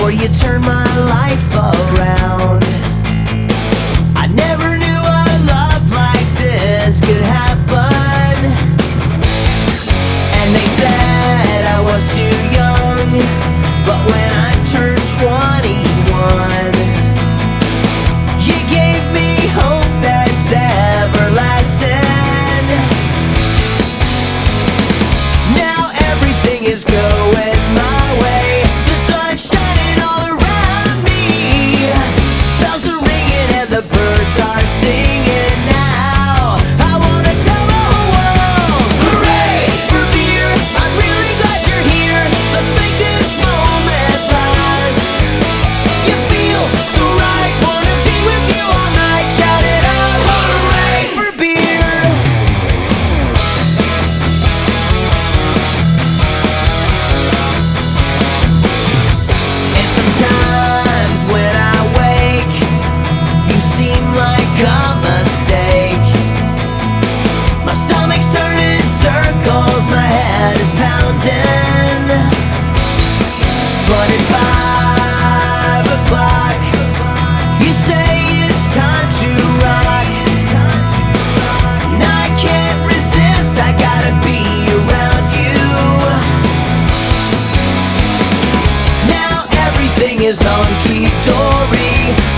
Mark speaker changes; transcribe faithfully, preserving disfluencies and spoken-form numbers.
Speaker 1: before you turn my life around. I never knew a love like this could happen. And they said I was too young, but when I turned twenty-one, you gave me hope that's everlasting. Now everything is going my way. The sun's shining all around me. Bells are ringing and the birds are singing now. I wanna tell the whole world, hooray for beer. I'm really glad you're here. Let's make this moment last. You feel so right, wanna be with you all night. Shout it out, hooray for beer. And sometimes when I wake, you seem like a mistake. My stomach's turning circles, my head is pounding. But at five o'clock, you say it's time to rock. And I can't resist, I gotta be around you. Now everything is hunky-dory.